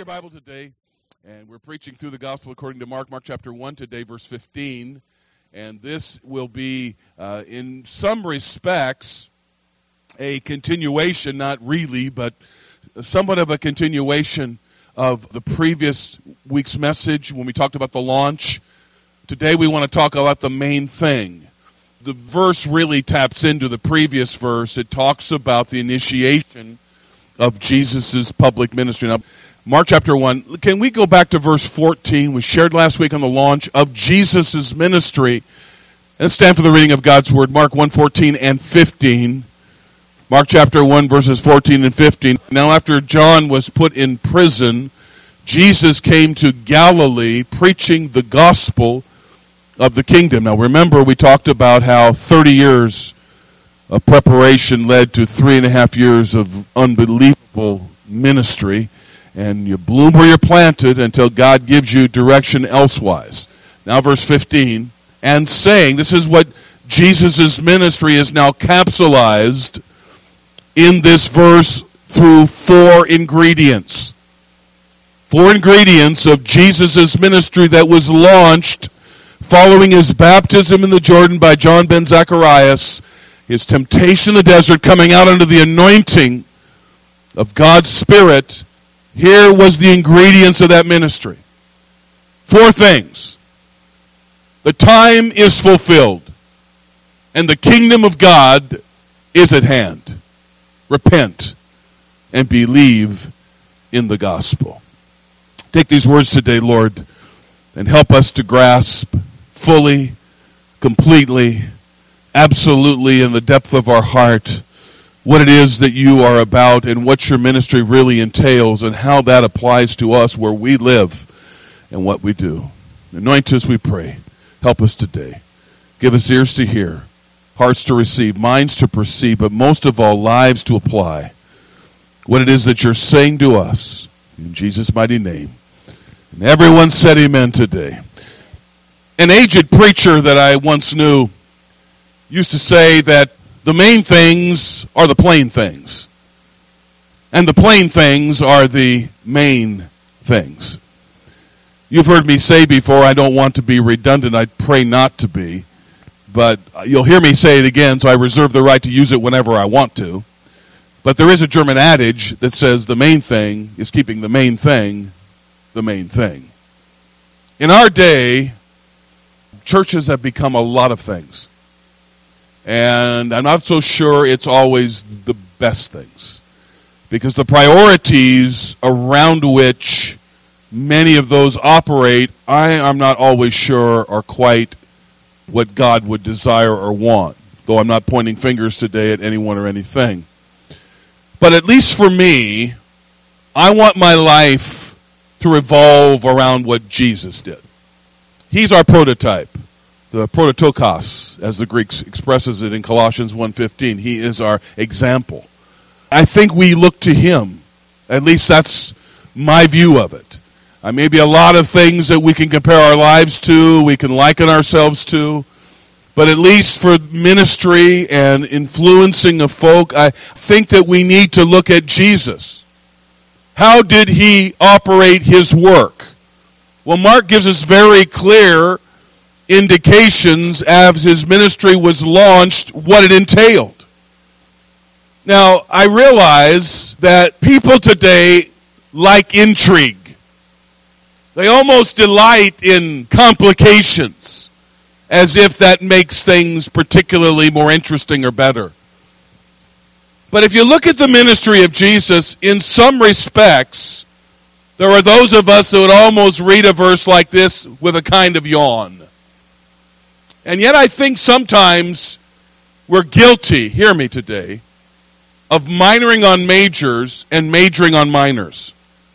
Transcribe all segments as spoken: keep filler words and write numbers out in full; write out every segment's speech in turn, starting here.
your Bible today, and we're preaching through the Gospel according to Mark, Mark chapter one today, verse fifteen. And this will be, uh, in some respects, a continuation, not really, but somewhat of a continuation of the previous week's message when we talked about the launch. Today we want to talk about the main thing. The verse really taps into the previous verse. It talks about the initiation of Jesus' public ministry. Now, Mark chapter one, can we go back to verse fourteen? We shared last week on the launch of Jesus' ministry. Let's stand for the reading of God's Word. Mark one, fourteen and fifteen. Mark chapter one, verses fourteen and fifteen. Now after John was put in prison, Jesus came to Galilee preaching the gospel of the kingdom. Now remember, we talked about how thirty years of preparation led to three and a half years of unbelievable ministry. And you bloom where you're planted until God gives you direction elsewise. Now verse fifteen, and saying, this is what Jesus' ministry is now capsulized in this verse through four ingredients. Four ingredients of Jesus' ministry that was launched following his baptism in the Jordan by John ben Zacharias, his temptation in the desert, coming out under the anointing of God's Spirit. Here was the ingredients of that ministry. Four things. The time is fulfilled, and the kingdom of God is at hand. Repent and believe in the gospel. Take these words today, Lord, and help us to grasp fully, completely, absolutely in the depth of our heart what it is that you are about and what your ministry really entails and how that applies to us where we live and what we do. Anoint us, we pray. Help us today. Give us ears to hear, hearts to receive, minds to perceive, but most of all, lives to apply what it is that you're saying to us. In Jesus' mighty name. And everyone said amen today. An aged preacher that I once knew used to say that the main things are the plain things, and the plain things are the main things. You've heard me say before, I don't want to be redundant. I pray not to be, but you'll hear me say it again, so I reserve the right to use it whenever I want to. But there is a German adage that says the main thing is keeping the main thing the main thing. In our day, churches have become a lot of things. And I'm not so sure it's always the best things. Because the priorities around which many of those operate, I am not always sure are quite what God would desire or want. Though I'm not pointing fingers today at anyone or anything. But at least for me, I want my life to revolve around what Jesus did. He's our prototype. The prototokos, as the Greek expresses it in Colossians one fifteen. He is our example. I think we look to him. At least that's my view of it. Uh, maybe a lot of things that we can compare our lives to, we can liken ourselves to. But at least for ministry and influencing of folk, I think that we need to look at Jesus. How did he operate his work? Well, Mark gives us very clear indications as his ministry was launched, what it entailed. Now, I realize that people today like intrigue. They almost delight in complications, as if that makes things particularly more interesting or better. But if you look at the ministry of Jesus, in some respects, there are those of us that would almost read a verse like this with a kind of yawn. And yet I think sometimes we're guilty, hear me today, of minoring on majors and majoring on minors.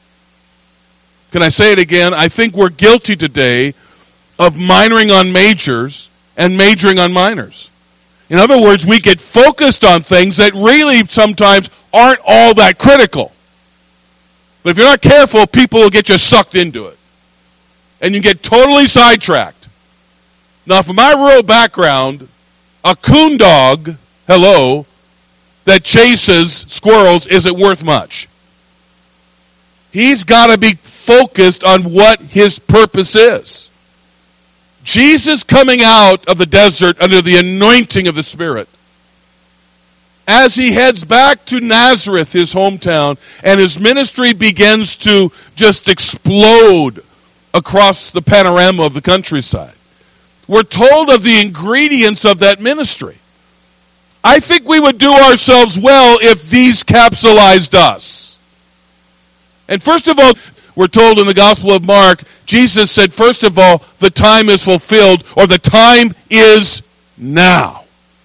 Can I say it again? I think we're guilty today of minoring on majors and majoring on minors. In other words, we get focused on things that really sometimes aren't all that critical. But if you're not careful, people will get you sucked into it. And you get totally sidetracked. Now, from my rural background, a coon dog, hello, that chases squirrels isn't worth much. He's got to be focused on what his purpose is. Jesus coming out of the desert under the anointing of the Spirit, as he heads back to Nazareth, his hometown, and his ministry begins to just explode across the panorama of the countryside. We're told of the ingredients of that ministry. I think we would do ourselves well if these capsulized us. And first of all, we're told in the Gospel of Mark, Jesus said, first of all, the time is fulfilled, or the time is now.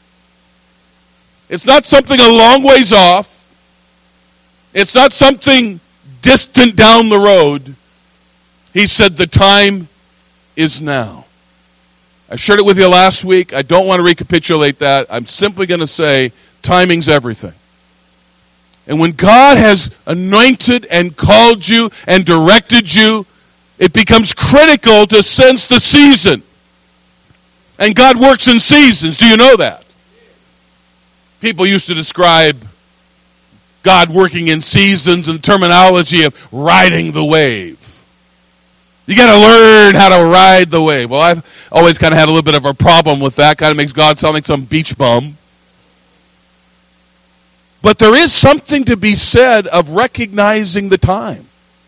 It's not something a long ways off. It's not something distant down the road. He said the time is now. I shared it with you last week. I don't want to recapitulate that. I'm simply going to say timing's everything. And when God has anointed and called you and directed you, it becomes critical to sense the season. And God works in seasons. Do you know that? People used to describe God working in seasons and terminology of riding the wave. You got to learn how to ride the wave. Well, I've always kind of had a little bit of a problem with that. Kind of makes God sound like some beach bum. But there is something to be said of recognizing the time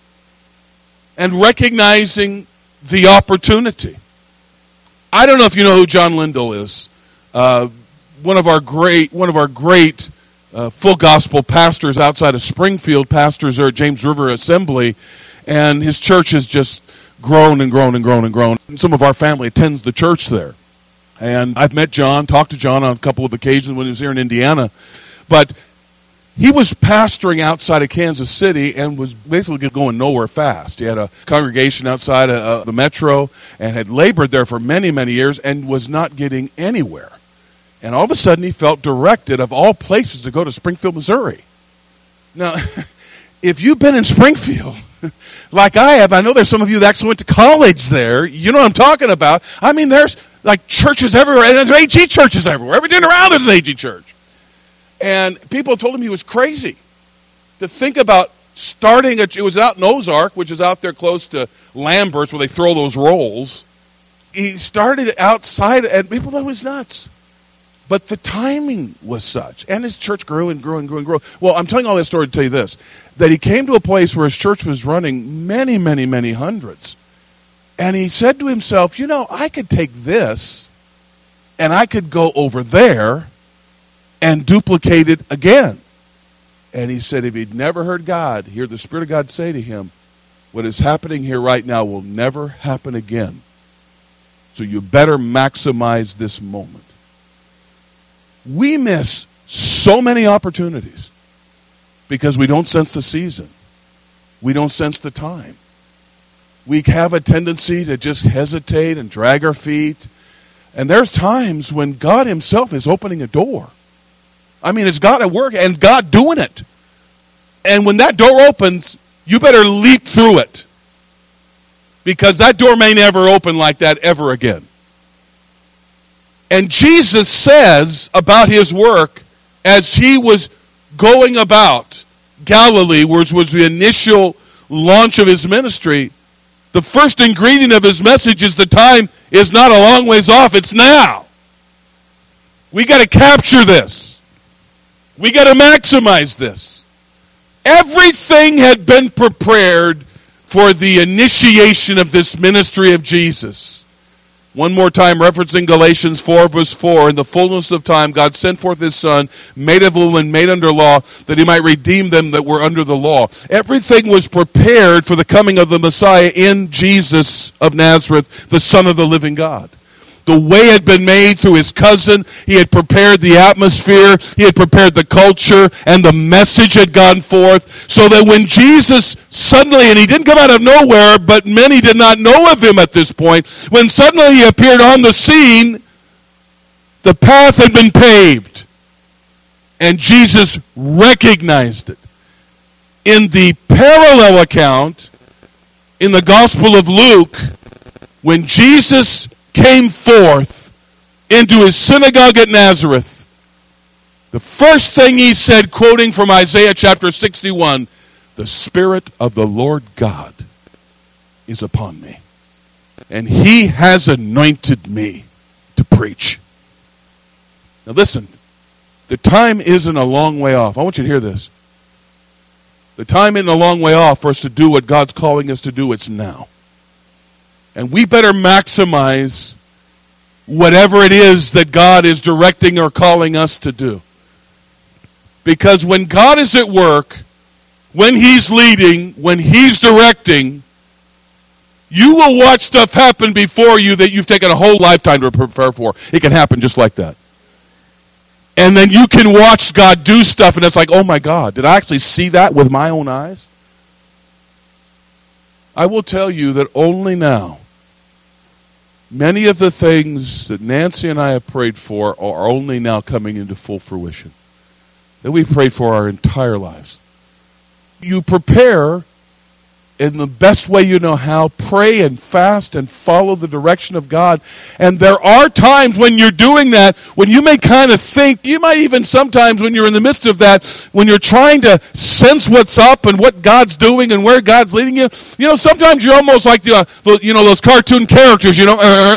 and recognizing the opportunity. I don't know if you know who John Lindell is. Uh, one of our great, one of our great uh, full gospel pastors outside of Springfield, pastors there at James River Assembly, and his church has just grown and grown and grown and grown. And some of our family attends the church there. And I've met John, talked to John on a couple of occasions when he was here in Indiana. But he was pastoring outside of Kansas City and was basically going nowhere fast. He had a congregation outside of uh, the metro and had labored there for many, many years and was not getting anywhere. And all of a sudden he felt directed, of all places, to go to Springfield, Missouri. Now, if you've been in Springfield, like I have, I know there's some of you that actually went to college there. You know what I'm talking about. I mean, there's like churches everywhere, and there's A G churches everywhere. Everything around there's an A G church. And people told him he was crazy to think about starting a, it was out in Ozark, which is out there close to Lambert's where they throw those rolls. He started outside, and people thought it was nuts. But the timing was such. And his church grew and grew and grew and grew. Well, I'm telling all this story to tell you this, that he came to a place where his church was running many, many, many hundreds. And he said to himself, you know, I could take this and I could go over there and duplicate it again. And he said if he'd never heard God, hear the Spirit of God say to him, what is happening here right now will never happen again. So you better maximize this moment. We miss so many opportunities because we don't sense the season. We don't sense the time. We have a tendency to just hesitate and drag our feet. And there's times when God himself is opening a door. I mean, it's God at work and God doing it. And when that door opens, you better leap through it. Because that door may never open like that ever again. And Jesus says about his work as he was going about Galilee, which was the initial launch of his ministry, the first ingredient of his message is the time is not a long ways off, it's now. We got to capture this. We got to maximize this. Everything had been prepared for the initiation of this ministry of Jesus. One more time, referencing Galatians four, verse four, in the fullness of time, God sent forth his Son, made of a woman, made under law, that he might redeem them that were under the law. Everything was prepared for the coming of the Messiah in Jesus of Nazareth, the Son of the living God. The way had been made through his cousin. He had prepared the atmosphere. He had prepared the culture. And the message had gone forth. So that when Jesus suddenly, and he didn't come out of nowhere, but many did not know of him at this point. When suddenly he appeared on the scene, the path had been paved. And Jesus recognized it. In the parallel account, in the Gospel of Luke, when Jesus came forth into his synagogue at Nazareth, the first thing he said, quoting from Isaiah chapter sixty-one, the Spirit of the Lord God is upon me, and He has anointed me to preach. Now listen, the time isn't a long way off. I want you to hear this. The time isn't a long way off for us to do what God's calling us to do. It's now. And we better maximize whatever it is that God is directing or calling us to do. Because when God is at work, when He's leading, when He's directing, you will watch stuff happen before you that you've taken a whole lifetime to prepare for. It can happen just like that. And then you can watch God do stuff, and it's like, oh my God, did I actually see that with my own eyes? I will tell you that only now, many of the things that Nancy and I have prayed for are only now coming into full fruition. That we prayed for our entire lives. You prepare in the best way you know how. Pray and fast and follow the direction of God. And there are times when you're doing that, when you may kind of think, you might even sometimes when you're in the midst of that, when you're trying to sense what's up and what God's doing and where God's leading you, you know, sometimes you're almost like the, uh, you know, those cartoon characters, you know, uh,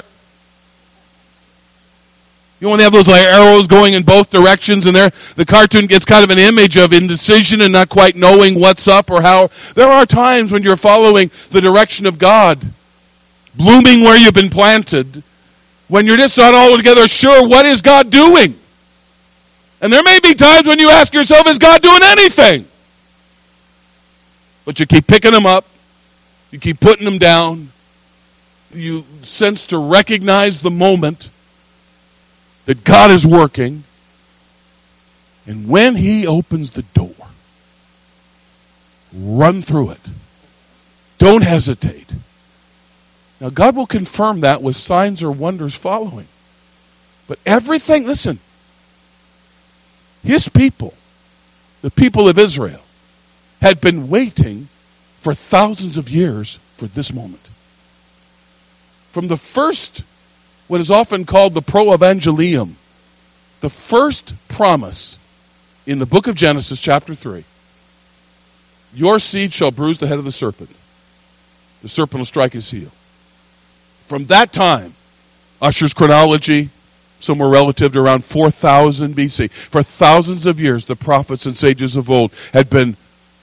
you want to have those like arrows going in both directions, and there the cartoon gets kind of an image of indecision and not quite knowing what's up or how. There are times when you're following the direction of God, blooming where you've been planted, when you're just not altogether sure what is God doing. And there may be times when you ask yourself, is God doing anything? But you keep picking them up, you keep putting them down, you sense to recognize the moment that God is working, and when He opens the door, run through it. Don't hesitate. Now, God will confirm that with signs or wonders following. But everything, listen, His people, the people of Israel, had been waiting for thousands of years for this moment. From the first, what is often called the Proevangelium, the first promise in the book of Genesis, chapter three. Your seed shall bruise the head of the serpent. The serpent will strike his heel. From that time, Ussher's chronology, somewhere relative to around four thousand B C, for thousands of years, the prophets and sages of old had been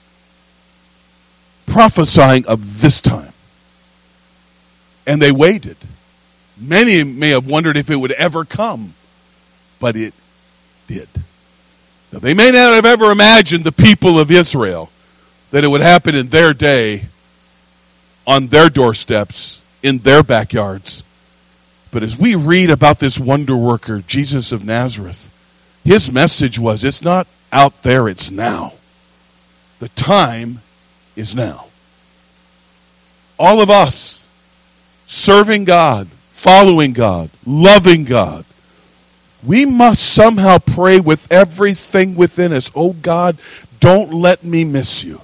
prophesying of this time. And they waited. Many may have wondered if it would ever come, but it did. Now, they may not have ever imagined, the people of Israel, that it would happen in their day, on their doorsteps, in their backyards. But as we read about this wonder worker, Jesus of Nazareth, His message was, it's not out there, it's now. The time is now. All of us, serving God, following God, loving God, we must somehow pray with everything within us. Oh God, don't let me miss you.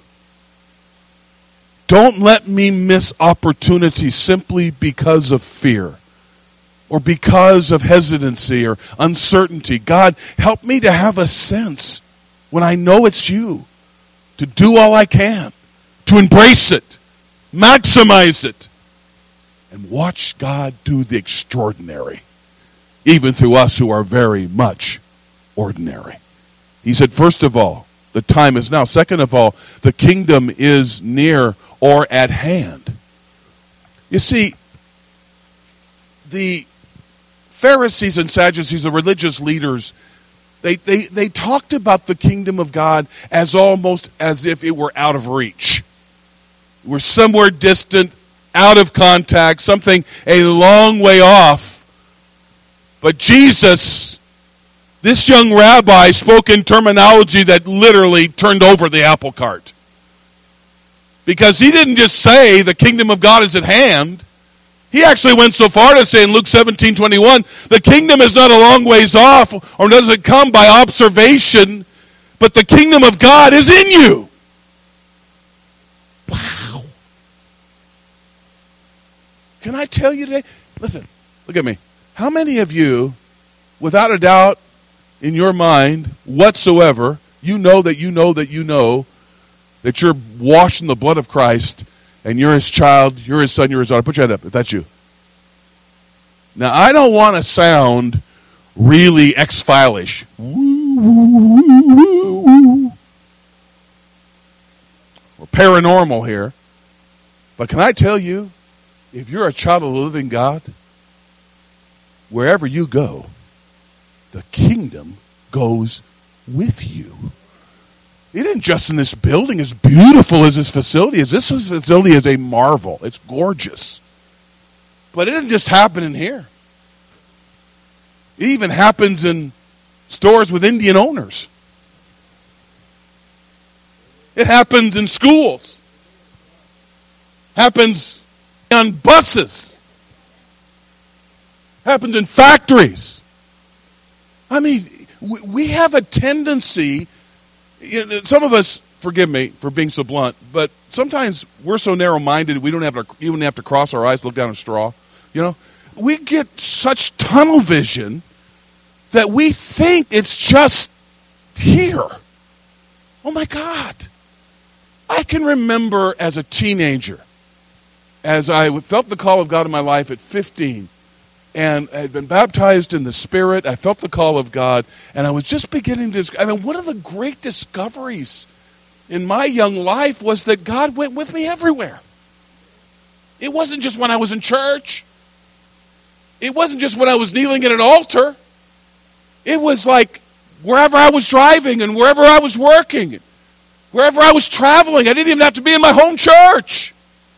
Don't let me miss opportunities simply because of fear or because of hesitancy or uncertainty. God, help me to have a sense when I know it's you, to do all I can, to embrace it, maximize it, and watch God do the extraordinary, even through us who are very much ordinary. He said, first of all, the time is now. Second of all, the kingdom is near or at hand. You see, the Pharisees and Sadducees, the religious leaders, they, they, they talked about the kingdom of God as almost as if it were out of reach. We're somewhere distant, out of contact, something a long way off. But Jesus, this young rabbi, spoke in terminology that literally turned over the apple cart. Because he didn't just say the kingdom of God is at hand. He actually went so far to say in Luke seventeen twenty-one, the kingdom is not a long ways off, or doesn't come by observation, but the kingdom of God is in you. Wow. Can I tell you today? Listen, look at me. How many of you, without a doubt in your mind whatsoever, you know that you know that you know that you're washed in the blood of Christ, and you're his child, you're his son, you're his daughter? Put your hand up if that's you. Now, I don't want to sound really X-File-ish. Or paranormal here. But can I tell you, if you're a child of the living God, wherever you go, the kingdom goes with you. It isn't just in this building, as beautiful as this facility is. This facility is a marvel. It's gorgeous. But it doesn't just happen in here. It even happens in stores with Indian owners. It happens in schools. Happens on buses. Happens in factories. I mean, we have a tendency, you know, some of us, forgive me for being so blunt, but sometimes we're so narrow-minded we don't have to even have to cross our eyes, look down a straw. You know, we get such tunnel vision that we think it's just here. Oh my God. I can remember as a teenager, as I felt the call of God in my life at fifteen, and I had been baptized in the Spirit. I felt the call of God, and I was just beginning to, I mean, one of the great discoveries in my young life was that God went with me everywhere. It wasn't just when I was in church. It wasn't just when I was kneeling at an altar. It was like wherever I was driving and wherever I was working, wherever I was traveling. I didn't even have to be in my home church.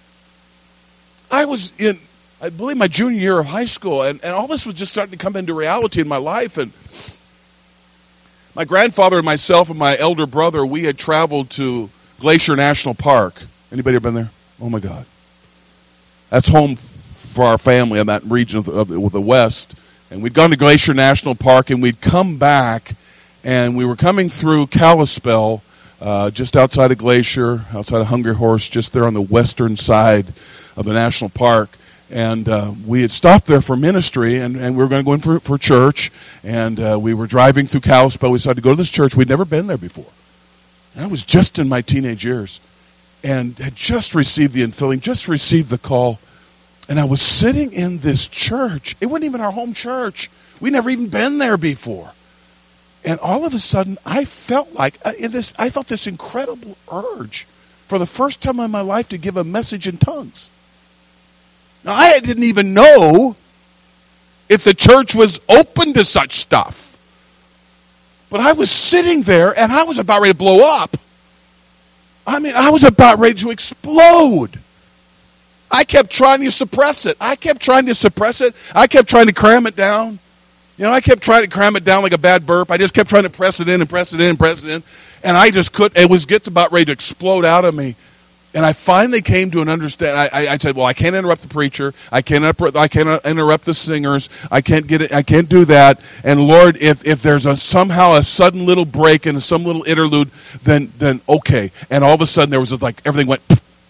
I was in, I believe, my junior year of high school, and, and all this was just starting to come into reality in my life. And my grandfather and myself and my elder brother, we had traveled to Glacier National Park. Anybody ever been there? Oh my God. That's home for our family in that region of the, of the, of the West. And we'd gone to Glacier National Park, and we'd come back, and we were coming through Kalispell, uh, just outside of Glacier, outside of Hungry Horse, just there on the western side of the national park. And uh, we had stopped there for ministry, and, and we were going to go in for, for church. And uh, we were driving through Kalispell. We decided to go to this church. We'd never been there before. And I was just in my teenage years and had just received the infilling, just received the call. And I was sitting in this church. It wasn't even our home church. We'd never even been there before. And all of a sudden, I felt like uh, in this. I felt this incredible urge for the first time in my life to give a message in tongues. Now, I didn't even know if the church was open to such stuff. But I was sitting there, and I was about ready to blow up. I mean, I was about ready to explode. I kept trying to suppress it. I kept trying to suppress it. I kept trying to cram it down. You know, I kept trying to cram it down like a bad burp. I just kept trying to press it in and press it in and press it in. And I just couldn't. It was gets about ready to explode out of me. And I finally came to an understanding. I, I, I said, well, I can't interrupt the preacher. I can't, I can't interrupt the singers. I can't get it. I can't do that. And Lord, if, if there's a somehow a sudden little break and some little interlude, then then okay. And all of a sudden there was like everything went.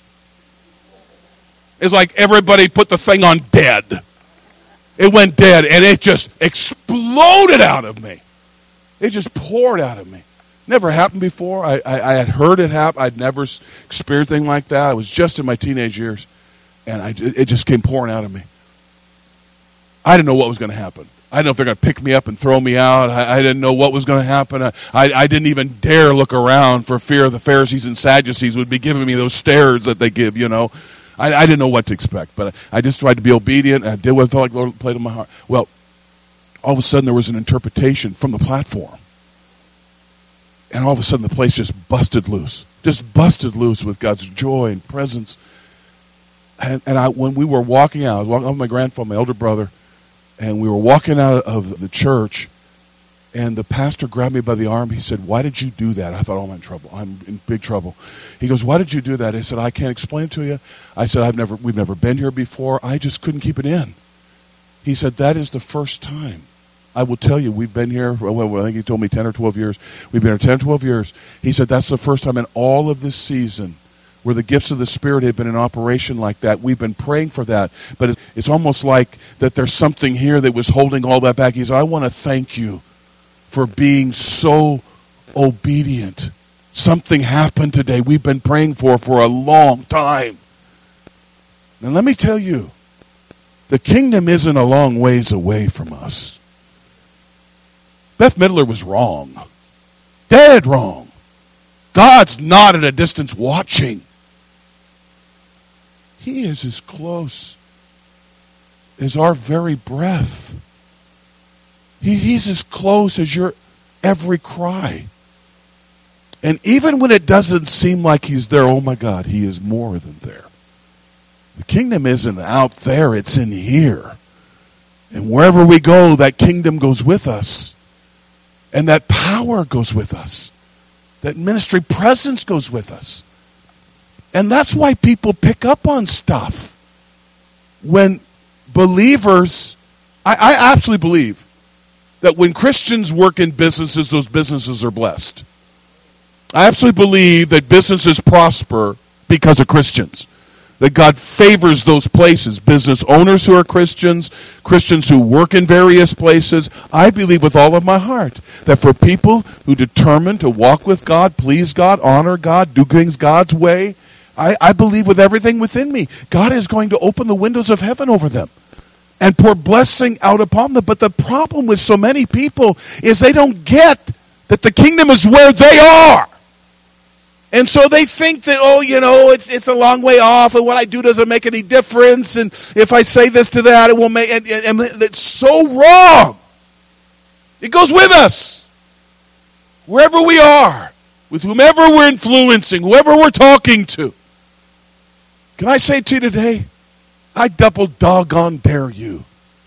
It's like everybody put the thing on dead. It went dead, and it just exploded out of me. It just poured out of me. Never happened before. I, I, I had heard it happen. I'd never experienced anything like that. I was just in my teenage years, and I, it just came pouring out of me. I didn't know what was going to happen. I didn't know if they're going to pick me up and throw me out. I, I didn't know what was going to happen. I, I, I didn't even dare look around for fear the Pharisees and Sadducees would be giving me those stares that they give, you know. I, I didn't know what to expect, but I, I just tried to be obedient, and I did what I felt like the Lord played in my heart. Well, all of a sudden there was an interpretation from the platform. And all of a sudden the place just busted loose. Just busted loose with God's joy and presence. And, and I, when we were walking out, I was walking with my grandfather, my elder brother, and we were walking out of the church, and the pastor grabbed me by the arm. He said, why did you do that? I thought, oh, I'm in trouble. I'm in big trouble. He goes, why did you do that? I said, I can't explain it to you. I said, I've never, we've never been here before. I just couldn't keep it in. He said, that is the first time. I will tell you, we've been here, well, I think he told me ten or twelve years. We've been here ten or twelve years. He said, that's the first time in all of this season where the gifts of the Spirit had been in operation like that. We've been praying for that. But it's, it's almost like that there's something here that was holding all that back. He said, I want to thank you for being so obedient Something happened today we've been praying for for a long time. Now let me tell you, the kingdom isn't a long ways away from us. Beth Midler was wrong. Dead wrong. God's not at a distance watching. He is as close as our very breath. He, he's as close as your every cry. And even when it doesn't seem like he's there, oh my God, he is more than there. The kingdom isn't out there, it's in here. And wherever we go, that kingdom goes with us. And that power goes with us. That ministry presence goes with us. And that's why people pick up on stuff. When believers, I, I absolutely believe that when Christians work in businesses, those businesses are blessed. I absolutely believe that businesses prosper because of Christians. That God favors those places. Business owners who are Christians, Christians who work in various places. I believe with all of my heart that for people who determine to walk with God, please God, honor God, do things God's way, I, I believe with everything within me, God is going to open the windows of heaven over them and pour blessing out upon them. But the problem with so many people is they don't get that the kingdom is where they are. And so they think that, oh, you know, it's it's a long way off, and what I do doesn't make any difference, and if I say this to that, it won't make, and, and, and it's so wrong. It goes with us. Wherever we are, with whomever we're influencing, whoever we're talking to. Can I say to you today, I double doggone dare you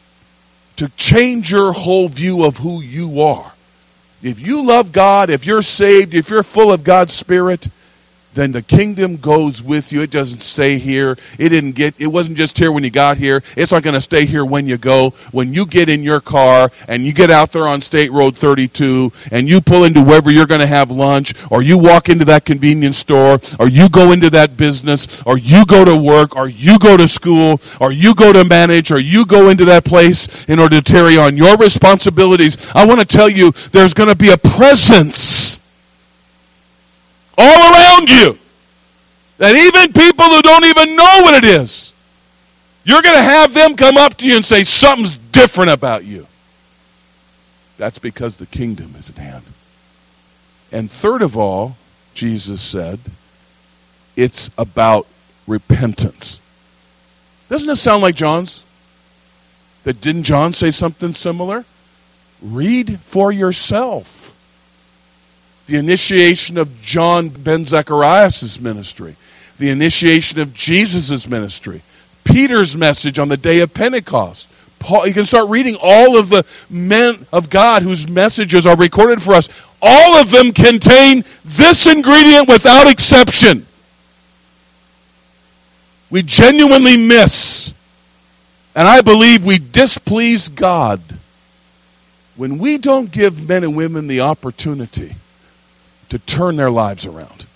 to change your whole view of who you are. If you love God, if you're saved, if you're full of God's Spirit, then the kingdom goes with you. It doesn't stay here. It didn't get. It wasn't just here when you got here. It's not going to stay here when you go. When you get in your car and you get out there on State Road thirty-two and you pull into wherever you're going to have lunch, or you walk into that convenience store, or you go into that business, or you go to work, or you go to school, or you go to manage, or you go into that place in order to carry on your responsibilities, I want to tell you there's going to be a presence all around you, that even people who don't even know what it is, you're going to have them come up to you and say something's different about you. That's because the kingdom is at hand. And third of all, Jesus said, it's about repentance. Doesn't it sound like John's? That didn't John say something similar? Read for yourself. The initiation of John ben Zechariah' ministry. The initiation of Jesus' ministry. Peter's message on the day of Pentecost. Paul, you can start reading all of the men of God whose messages are recorded for us. All of them contain this ingredient without exception. We genuinely miss, and I believe we displease God when we don't give men and women the opportunity to turn their lives around.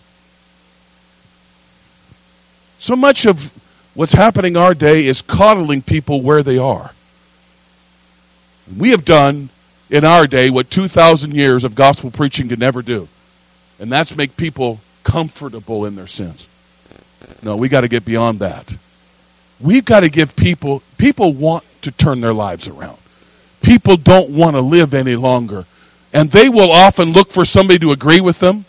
So much of what's happening our day is coddling people where they are. We have done in our day what two thousand years of gospel preaching could never do. And that's make people comfortable in their sins. No, we got to get beyond that. We've got to give people, people want to turn their lives around. People don't want to live any longer. And they will often look for somebody to agree with them.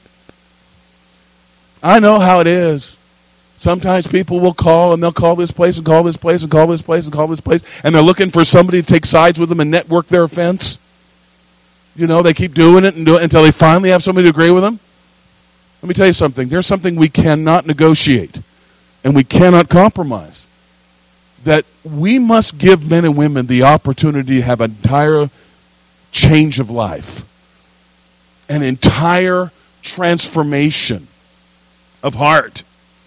I know how it is. Sometimes people will call, and they'll call this place and call this place and call this place and call this place, and they're looking for somebody to take sides with them and network their offense. You know, they keep doing it and do it until they finally have somebody to agree with them. Let me tell you something. There's something we cannot negotiate, and we cannot compromise. That we must give men and women the opportunity to have an entire change of life. An entire transformation of heart.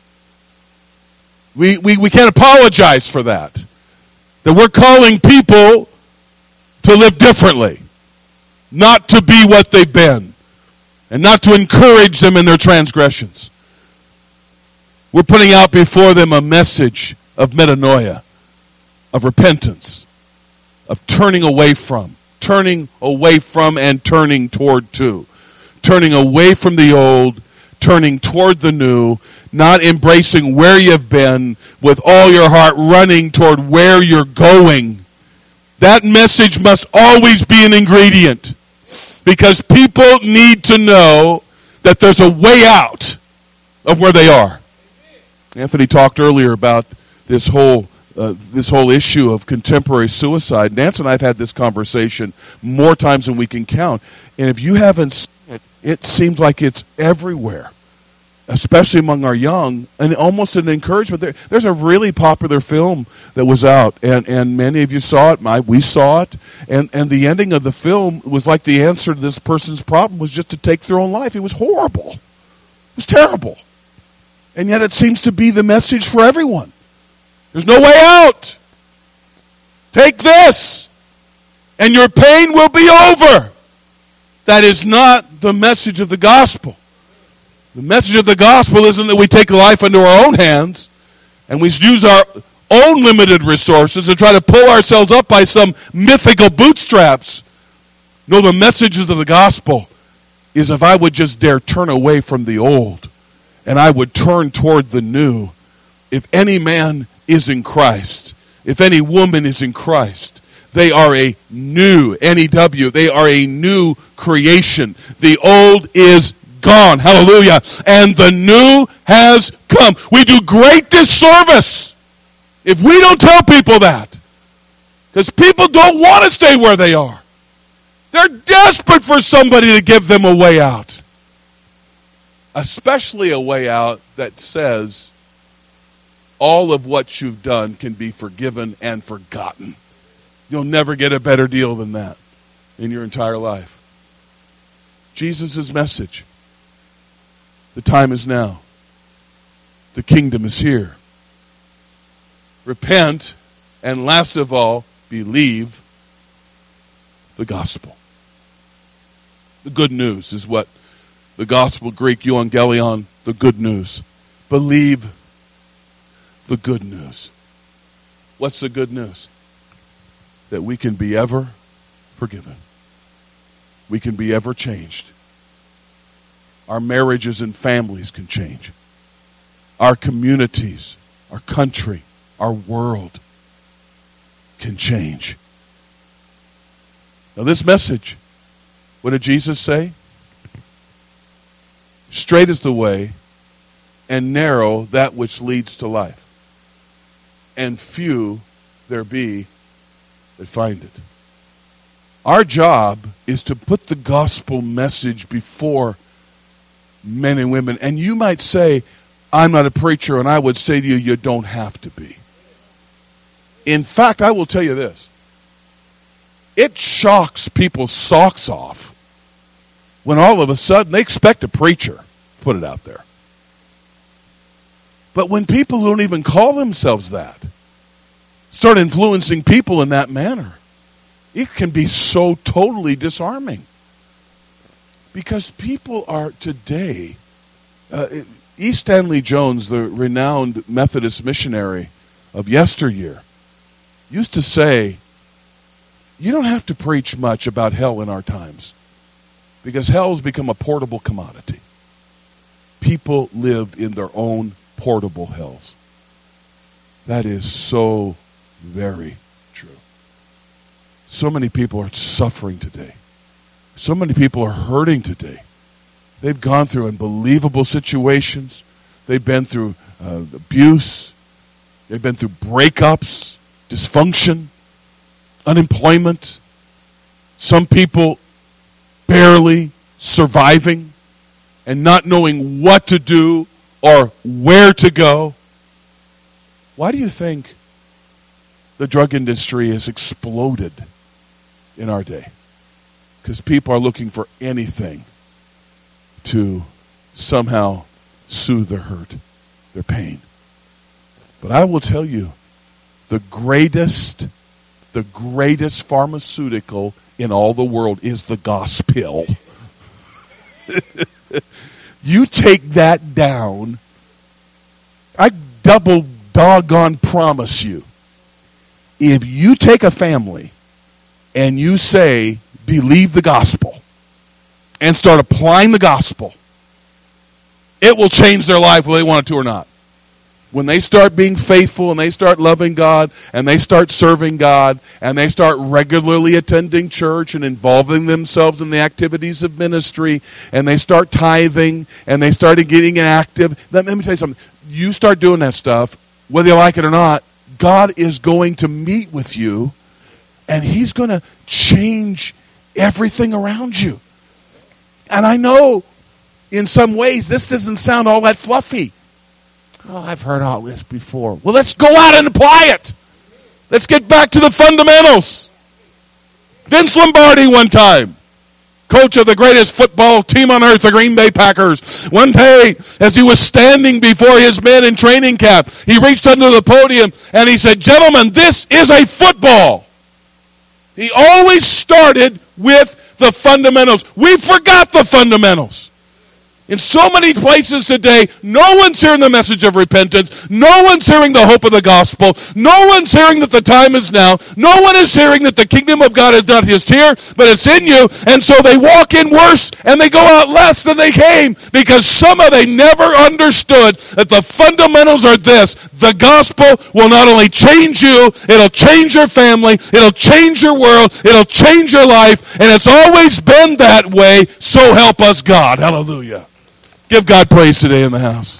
We, we, we can't apologize for that. That we're calling people to live differently. Not to be what they've been. And not to encourage them in their transgressions. We're putting out before them a message of metanoia. Of repentance. Of turning away from. Turning away from and turning toward to. Turning away from the old, turning toward the new, not embracing where you've been with all your heart, running toward where you're going. That message must always be an ingredient, because people need to know that there's a way out of where they are. Anthony talked earlier about this whole uh, this whole issue of contemporary suicide. Nance and I have had this conversation more times than we can count. And if you haven't seen it, it seems like it's everywhere, especially among our young, and almost an encouragement. There, there's a really popular film that was out, and, and many of you saw it. My, we saw it, and, and the ending of the film was like the answer to this person's problem was just to take their own life. It was horrible. It was terrible. And yet it seems to be the message for everyone. There's no way out. Take this, and your pain will be over. That is not the message of the gospel. The message of the gospel isn't that we take life into our own hands and we use our own limited resources and try to pull ourselves up by some mythical bootstraps. No, the message of the gospel is if I would just dare turn away from the old and I would turn toward the new. If any man is in Christ, if any woman is in Christ, they are a new, N E W, they are a new creation. The old is gone. Hallelujah. And the new has come. We do great disservice if we don't tell people that. Because people don't want to stay where they are. They're desperate for somebody to give them a way out. Especially a way out that says all of what you've done can be forgiven and forgotten. You'll never get a better deal than that in your entire life. Jesus' message. The time is now. The kingdom is here. Repent, and last of all, believe the gospel. The good news is what the gospel, Greek, euangelion, the good news. Believe the good news. What's the good news? That we can be ever forgiven. We can be ever changed. Our marriages and families can change. Our communities, our country, our world can change. Now this message, what did Jesus say? Straight is the way, and narrow that which leads to life. And few there be that find it. Our job is to put the gospel message before men and women. And you might say, I'm not a preacher, and I would say to you, you don't have to be. In fact, I will tell you this. It shocks people's socks off when all of a sudden they expect a preacher to put it out there. But when people who don't even call themselves that start influencing people in that manner, it can be so totally disarming. Because people are today, uh, E. Stanley Jones, the renowned Methodist missionary of yesteryear, used to say, you don't have to preach much about hell in our times, because hell has become a portable commodity. People live in their own portable hells. That is so very true. So many people are suffering today. So many people are hurting today. They've gone through unbelievable situations. They've been through uh, abuse. They've been through breakups, dysfunction, unemployment. Some people barely surviving and not knowing what to do or where to go. Why do you think the drug industry has exploded in our day? Because people are looking for anything to somehow soothe their hurt, their pain. But I will tell you, the greatest, the greatest pharmaceutical in all the world is the gospel. You take that down, I double doggone promise you, if you take a family and you say, believe the gospel, and start applying the gospel, it will change their life whether they want it to or not. When they start being faithful and they start loving God and they start serving God and they start regularly attending church and involving themselves in the activities of ministry and they start tithing and they start getting active, let me tell you something. You start doing that stuff, whether you like it or not, God is going to meet with you and He's going to change everything around you. And I know in some ways this doesn't sound all that fluffy. Oh, I've heard all this before. Well, let's go out and apply it. Let's get back to the fundamentals. Vince Lombardi one time, coach of the greatest football team on earth, the Green Bay Packers, one day as he was standing before his men in training camp, he reached under the podium and he said, "Gentlemen, this is a football." He always started with the fundamentals. We forgot the fundamentals. In so many places today, no one's hearing the message of repentance. No one's hearing the hope of the gospel. No one's hearing that the time is now. No one is hearing that the kingdom of God is not just here, but it's in you. And so they walk in worse and they go out less than they came because somehow they never understood that the fundamentals are this. The gospel will not only change you, it'll change your family, it'll change your world, it'll change your life, and it's always been that way, so help us God. Hallelujah. Give God praise today in the house.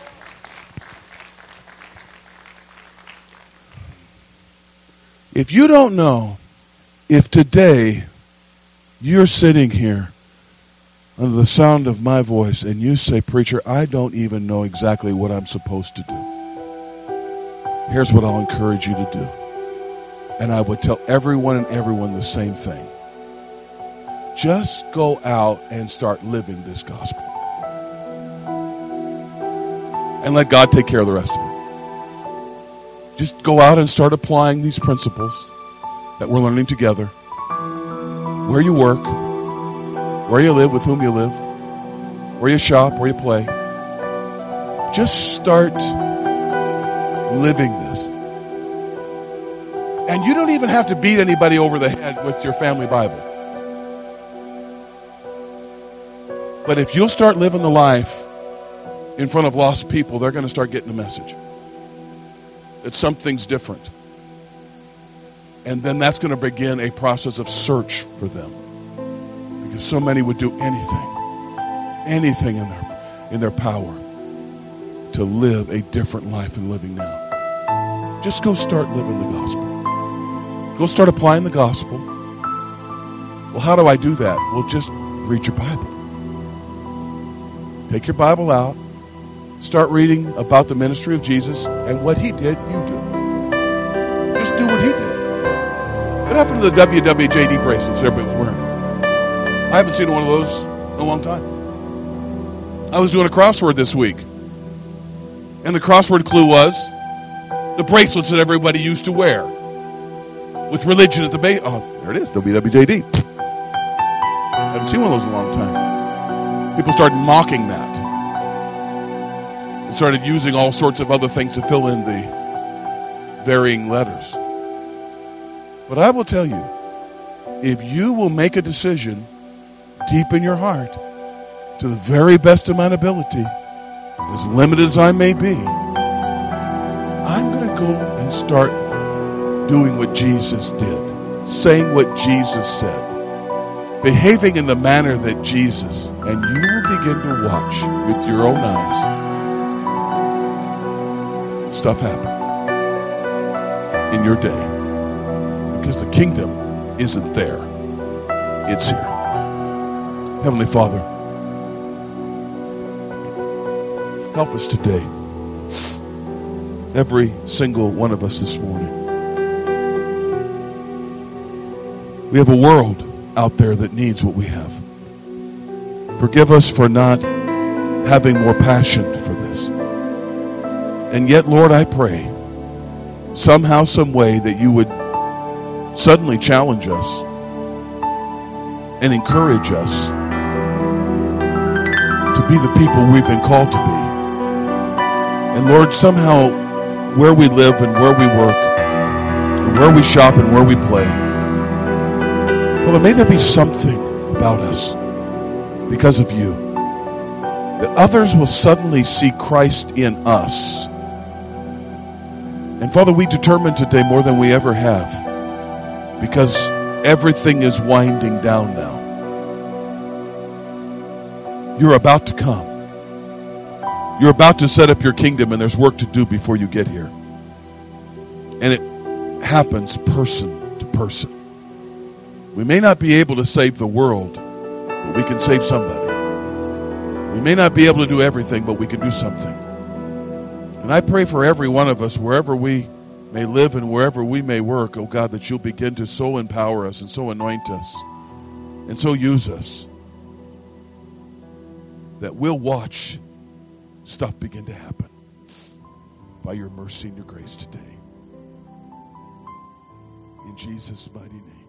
If you don't know if today you're sitting here under the sound of my voice and you say, "Preacher, I don't even know exactly what I'm supposed to do," here's what I'll encourage you to do. And I would tell everyone and everyone the same thing. Just go out and start living this gospel. And let God take care of the rest of it. Just go out and start applying these principles that we're learning together. Where you work, where you live, with whom you live, where you shop, where you play. Just start living this. And you don't even have to beat anybody over the head with your family Bible. But if you'll start living the life in front of lost people, they're going to start getting the message that something's different. And then that's going to begin a process of search for them. Because so many would do anything, anything in their, in their power to live a different life than living now. Just go start living the gospel. Go start applying the gospel. Well, how do I do that? Well, just read your Bible. Take your Bible out. Start reading about the ministry of Jesus, and what He did, you do. Just do what He did. What happened to the W W J D bracelets everybody was wearing? I haven't seen one of those in a long time. I was doing a crossword this week, and the crossword clue was the bracelets that everybody used to wear with religion at the base. Oh, there it is, W W J D. I haven't seen one of those in a long time. People started mocking that. Started using all sorts of other things to fill in the varying letters. But I will tell you, if you will make a decision deep in your heart, to the very best of my ability, as limited as I may be, I'm going to go and start doing what Jesus did, saying what Jesus said, behaving in the manner that Jesus, and you will begin to watch with your own eyes stuff happen in your day, because the kingdom isn't there, it's here. Heavenly Father, help us today, every single one of us this morning. We have a world out there that needs what we have. Forgive us for not having more passion for this. And yet, Lord, I pray somehow, some way that you would suddenly challenge us and encourage us to be the people we've been called to be. And Lord, somehow where we live and where we work and where we shop and where we play, Father, may there be something about us because of you that others will suddenly see Christ in us. And Father, we determine today more than we ever have, because everything is winding down now. You're about to come. You're about to set up your kingdom, and there's work to do before you get here. And it happens person to person. We may not be able to save the world, but we can save somebody. We may not be able to do everything, but we can do something. And I pray for every one of us, wherever we may live and wherever we may work, oh God, that you'll begin to so empower us and so anoint us and so use us that we'll watch stuff begin to happen by your mercy and your grace today. In Jesus' mighty name.